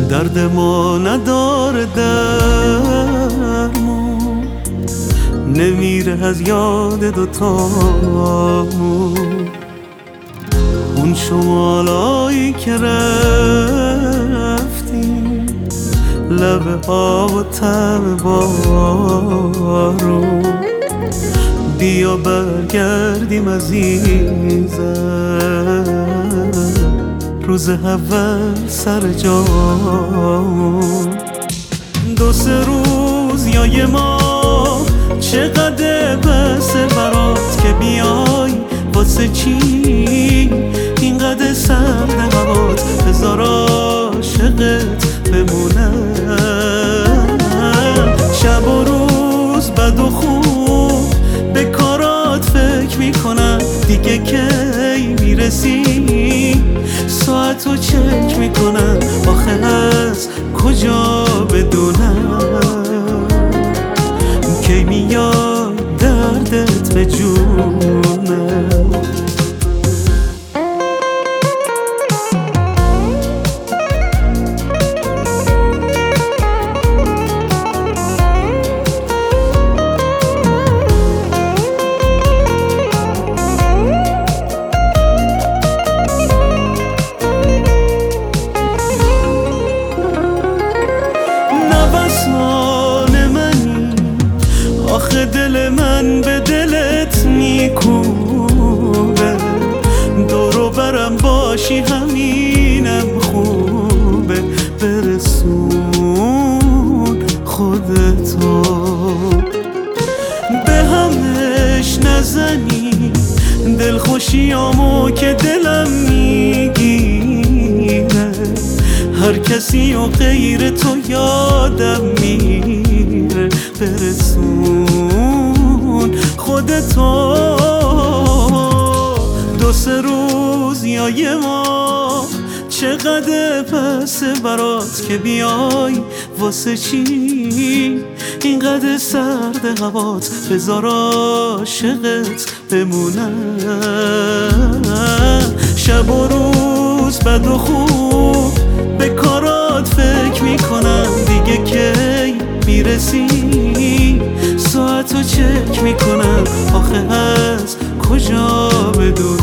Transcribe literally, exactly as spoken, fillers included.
درد ما نداره درمون، نمیره از یاد دوتامون. اون شمالایی که رفتیم، لبه ها و طعم بارون، بیا برگردیم عزیزم روز اول سر جامون. دو سه روز یا یه ماه چقدر بسه برات که بیای، واسه چی اینقدر سرد هوات، بذار عاشقت بمونم. شب و روز بد و خوب به کارات فکر میکنم، دیگه کی میرسی ساعتو چک میکنم، آخه از کجا بدونم کی میاد دردت به جونم. آخه دل من به دلت میکوبه، دورو برم باشی همینم خوبه. برسون خودتو به همش نزنی، دلخوشیامو که دلم میگیره، هر کسی و غیر تو یادم میره. برسون خودتو دو سه روز یا یه ماه چقدر پسه برات که بیای، واسه چی اینقدر سرد هوات، بذار عاشقت بمونم. شب و روز بد و خوب به کارات فکر میکنم، دیگه کی میرسی ساعتو چک میکنم، آخه از کجا بدونم